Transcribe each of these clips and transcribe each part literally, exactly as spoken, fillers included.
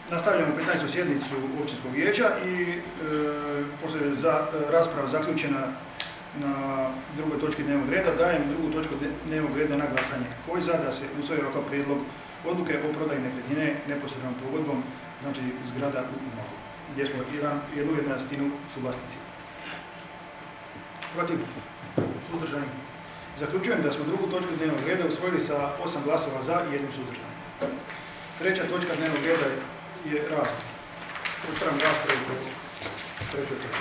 nastavljamo petnaestu sjednicu općinskog vijeća i e, pošto je za, rasprava zaključena na drugoj točki dnevnog reda, dajem drugu točku dnevnog reda na glasanje. Koji za da se usvoji ovakav prijedlog odluke o prodaji nekretnine neposrednom pogodbom, znači zgrada u Umagu, gdje smo jedan, jednu jednastinu suvlasnici. Protiv? Suzdržani? Zaključujem da smo drugu točku dnevnog reda usvojili sa osam glasova za i jednim suzdržanim. Treća točka dnevnog reda je rast. Otvaram raspravu po trećoj točki.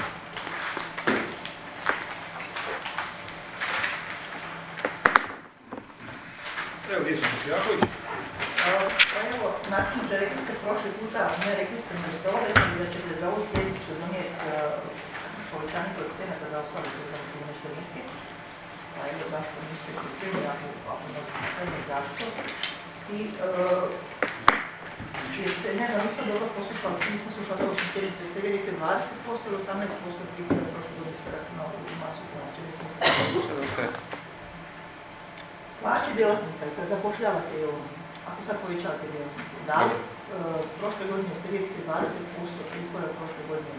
Evo, gdje sam Jaković? Pa evo, načinče, rekli ste prošli puta, ne rekli ste mi ste ovo, rekli da ćete za ovu sjednicu donijeti povećanje koeficijenata za ostale za nešto neke. Pa evo, zašto niste pripremili, ako ne znam zašto. I, jeste, ne znam, nisam dobro poslušala, nisam slušala to osim sjednicu, jeste vi rekli dvadeset posto ili osamnaest posto prihoda prošle godine se računalo u masu plaće, ne sam se plaće djelatnika, kad zapošljavate ovo, ako sad povećavate djelatnike, da li e, prošle godine ste vi rekli dvadeset posto prihoda prošle godine?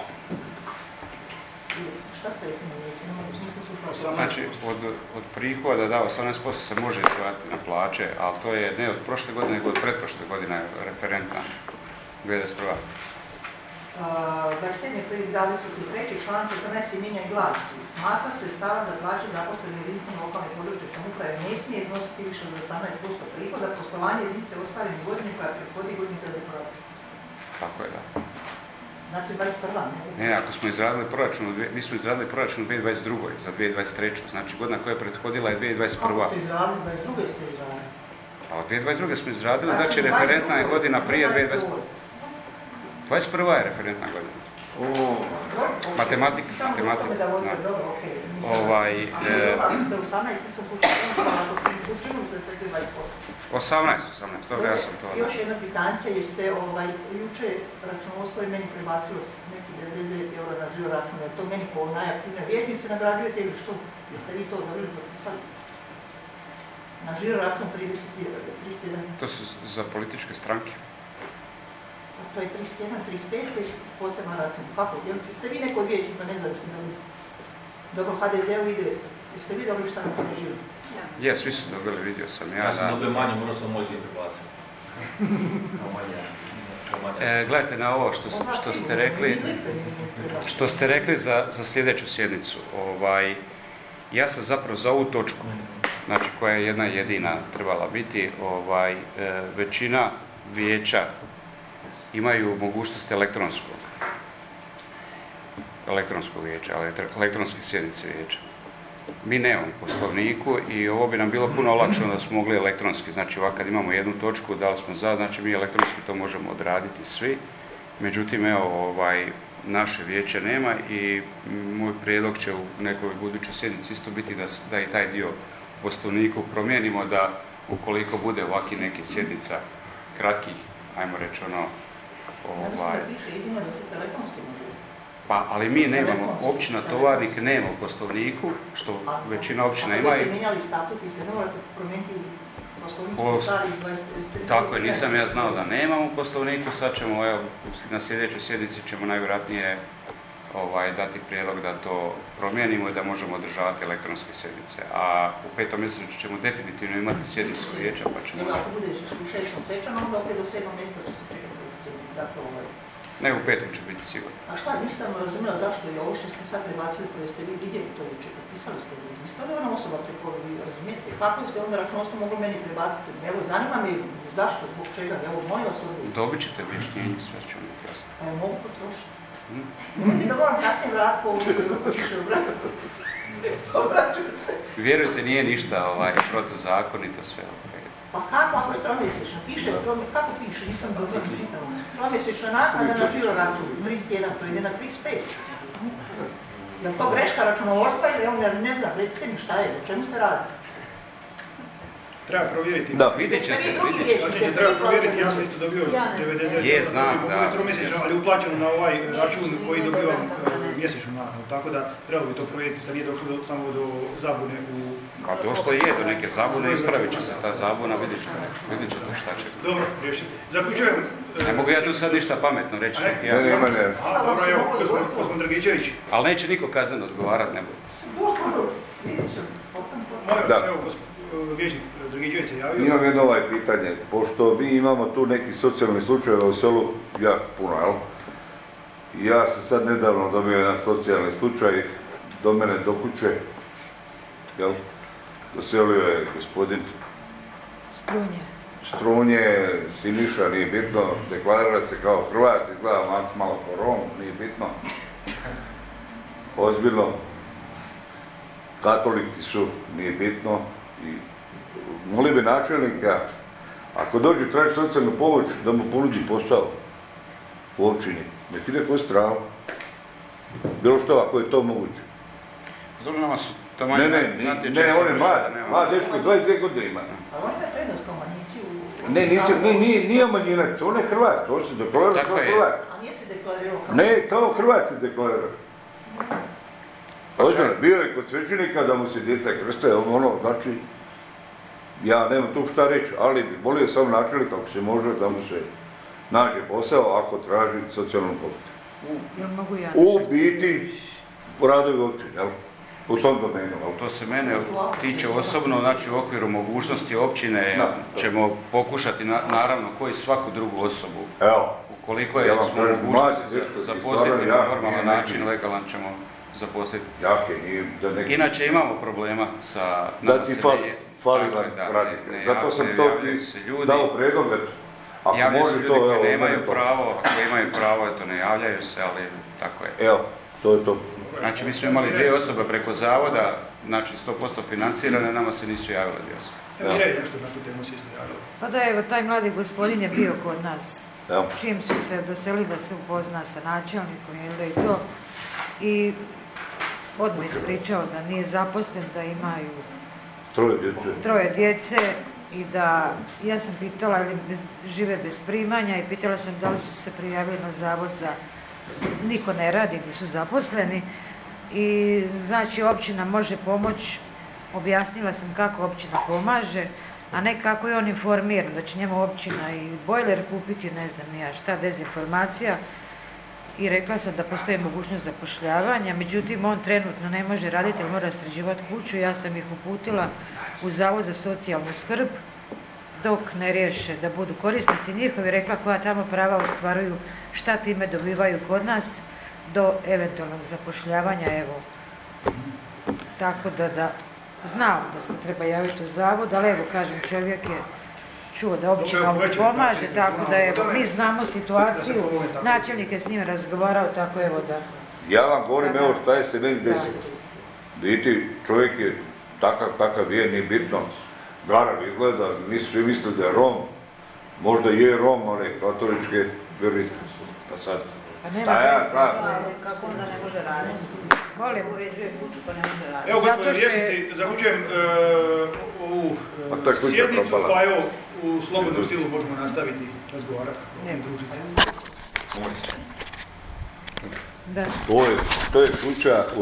Šta ste rekli na mjeci? Nisam slušala. Znači, od, od prihoda, da, osamnaest posto se može izvati na plaće, ali to je ne od prošle godine, nego od pretprošle godine referentna dvije hiljade dvadeset prva. dvadeset sedmi dvadeset treći članak četrnaest se mijenja i glasi: masa sredstava za plaće zaposlenih jedinicama lokalne i područne samouprave ne smije iznositi više od osamnaest posto prihoda poslovanja jedinice ostvarene u godini koja prethodi godini za proračun. Tako je, da. Znači dvadeset prva, ne znam. Ne, ako smo izradili proračun, mi smo izradili proračun u dvije hiljade dvadeset druge za dvije hiljade dvadeset treću. Znači godina koja je prethodila je dvije hiljade dvadeset prva. Kako ste izradili? dvadeset druge ste izradili. A od dvije hiljade dvadeset druge smo izradili, znači referentna je godina prije dvije hiljade dvadeset prve. dvadeset prva je referentna godina. O, matematika, samo matematika. Da vodite, dobro, okej. Ovaj, e, ste osamnaest, nisam slušala, ako ste učinili se ste dvadeset posto. osamnaest, osamnaest, dobro, ja sam to. Još jedna pitancija, jeste ovaj, juče računovodstvo je meni prebacilo neki devedeset devet eura na žiro račun, je to meni po najaktivnoj vijećnici nagrađujete ili što? Jeste vi to dobili potpisali? Na žiro račun trideset jedan. To su za političke stranke. To je trideset jedan, trideset pet, poseban račun. Kako? Jeste vi neko od vijećnika, ne znam, sam dobili? Dobro, ha de ze u ide. Jeste vi dobili šta nam se ne živi? Ja, svi su dobili, vidio sam. Ja, ja sam dobio manje, možda sam moj dio prebaciti. E, gledajte na ovo što, što ste rekli, što ste rekli za, za sljedeću sjednicu. Ovaj, ja sam zapravo za ovu točku, znači koja je jedna jedina trebala biti, ovaj, e, većina vijeća imaju mogućnost elektronskog, elektronskog vijeća, elektronske sjednice vijeća. Mi nemamo poslovniku i ovo bi nam bilo puno olakšano da smo mogli elektronski. Znači ovako kad imamo jednu točku, da li smo za, znači mi elektronski to možemo odraditi svi. Međutim, evo, ovaj, naše vijeće nema i moj prijedlog će u nekoj budućoj sjednici isto biti da, da i taj dio u poslovniku promijenimo, da ukoliko bude ovakvi neki sjednica kratkih, ajmo reći ono, ja mislim da piše iznimno da se telefonski može. Pa, ali mi nemamo, općina Tovarnik nema u poslovniku, što a, većina općina ima. Ako ste mijenjali statut i se ne morate promijeniti poslovniku stari iz dvadeset tri. Tako je, nisam ja znao da nemamo u poslovniku, sad ćemo, evo, na sljedećoj sjednici ćemo najvjerojatnije ovaj, dati prijedlog da to promijenimo i da možemo održavati elektronske sjednice. A u petom mjesecu ćemo definitivno imati sjednicu vijeća, pa ćemo... Ili ako budeš u šestom svečano, onda opet do sedmog mjeseca će se čekati sjednici, zato ovaj... Ne, u petom će biti sigurno. A šta, nisam razumjela zašto je ovo što ste sad prebacili, koje ste vi vidjeli to juče, potpisali ste vi, niste li ona osoba preko vi razumijete? Kako ste onda računovodstvo mogli meni prebaciti? Evo, zanima me zašto, zbog čega, evo, moje osobe. Dobit ćete objašnjenje, sve će vam biti jasno. A je mogu potrošiti? Hmm? Da moram kasnije vrat po ovu što piše u vratu. Vjerujte, nije ništa ovaj, protuzakonito sve. Pa kako ako je tromjesečno? Piše, kako piše? Nisam dobro čitala. Tromjesečna naknada na žiro račun, trideset jedan, to ide na trideset pet. Je li to greška računovodstva ili on ne znam, recite mi šta je, o čemu se radi? Treba provjeriti. Da. Vidjet Jeste vi ćete, drugi vidjet ćete. vijećnici? Znači, Jeste treba vi provjeriti, platili? ja sam isto dobio Ja ne. devedeset devet Je, znam, da. tromjesečno, ali uplaćeno na ovaj račun koji dobivam e, mjesečnu naknadu. Tako da trebalo bi to provjeriti da nije došlo do, samo do zabune u... A došlo je do neke zabune, ispravit će se ta zabuna, vidjet ćete, vidjet ćete šta će. Dobro, riješeno. Zaključujem... e, Ne mogu ja tu sad ništa pametno reći, A ne? ja Ne, sam, nema ne. A, dobro, evo, gospodin, gospodin Dragičević. ali neće niko kazneno odgovarati, ne bojte se. Dobro, vidjet ćemo. Potom potom. Molim Da. vas, evo, gospodin Vječnik Dragičević se javio. Imam jedno ovaj pitanje, pošto mi imamo tu neki socijalni slučaj u selu, jako puno, jel? Ja sam sad nedavno dobio jedan socijalni slučaj do mene do kuće, jel? Doselio je gospodin Strunje. Strunje, Siniša, nije bitno, deklarira se kao Hrvat, izgleda malo- malo kao Rom, nije bitno. Ozbiljno, katolici su, nije bitno. I molim bi načelnika, ako dođe traži socijalnu pomoć, da mu ponudi posao u općini. Nek ide ko stranu. Bilo što, ako je to moguće. Dobro, nama su to Ne, manje ne, ne, natječaji ne, su on je više, mlad, da nema- mlad dečko, dvadeset dvije godine ima. Ali on ima prednost kao manjici u... Ne, nisam, ne, nije, nije manjinac, on je Hrvat, on se deklarira Tako kao je. Hrvat. A niste deklarirao kao... Ne, kao Hrvat se deklarira. Ozbiljno, bio je kod svećenika da mu se djeca krste, ono, znači, ja nemam tu šta reći, ali bi volio sam načelnik ako se može da mu se nađe posao ako traži socijalnu pomoć. Jel mogu ja U nešto? biti, u radovi općine, jel? U tom domenu, jel? To se mene tiče osobno, znači u okviru mogućnosti općine Da, da. ćemo pokušati, na- naravno, koji svaku drugu osobu. Evo, Ukoliko je Ja vam smo kažem, mogućnosti mladi dečko, za- ti zaposliti stvarno na jako normalan nije neki- način, legalan ćemo zaposliti. jake, nije da neki... Inače imamo problema sa... Da nama ti se fali, ne- fali tako vam je, da, radnika. ne- ne Zato jav- sam ne to javljaju ti se ljudi. dao predlog, eto. Ako Javljaju se može ljudi to, koji evo, nemaju mene to- pravo, ako imaju pravo, eto ne javljaju se, ali tako je. Evo, to je to. Znači mi smo imali dvije osobe preko zavoda, znači sto posto financirane, nama se nisu javile dvije osobe. Evo, Mirej, nešto na tu temu si isto javio. Pa da, evo, taj mladi gospodin je bio kod nas. Evo. Čim su se doselili da se upozna sa načelnikom, jel da i to. I odmah ispričao da nije zaposlen, da imaju Troje djece. troje djece i da, ja sam pitala ili bez- žive bez primanja i pitala sam da li su se prijavili na zavod za, niko ne radi, nisu zaposleni i znači općina može pomoći, objasnila sam kako općina pomaže, a ne kako je on informiran, da će njemu općina i bojler kupiti, ne znam ni ja šta, dezinformacija. I rekla sam da postoji mogućnost zapošljavanja, međutim on trenutno ne može raditi jer mora sređivati kuću. Ja sam ih uputila u Zavod za socijalnu skrb dok ne riješe da budu korisnici njihovi, rekla koja tamo prava ostvaruju, šta time dobivaju kod nas do eventualnog zapošljavanja, evo. Tako da, da znam da se treba javiti u zavod, ali evo kažem, čovjek je čuo da općina Dobro, mu već je pomaže, znači, tako da o evo, tome- mi znamo situaciju, da se povede tako. načelnik je s njim razgovarao, tako evo da... Ja vam govorim, Da, da. evo šta je se meni desilo. Biti čovjek je takav, takav je, nije bitno. Garav izgleda, mi svi misle da je Rom. Možda je Rom, ali katoličke vjeroispovesti. Pa sad, Pa nema šta ja veze. znam? Ali kako onda ne može raditi? Molim. Uređuje kuću pa ne može raditi. Evo, Zato gospodine što je- Vječnici, zaključujem e, ovu A ta e, kuća sjednicu, propala. pa evo, u slobodnom stilu možemo nastaviti razgovarati Ne. i družiti se. Da. To je, to je kuća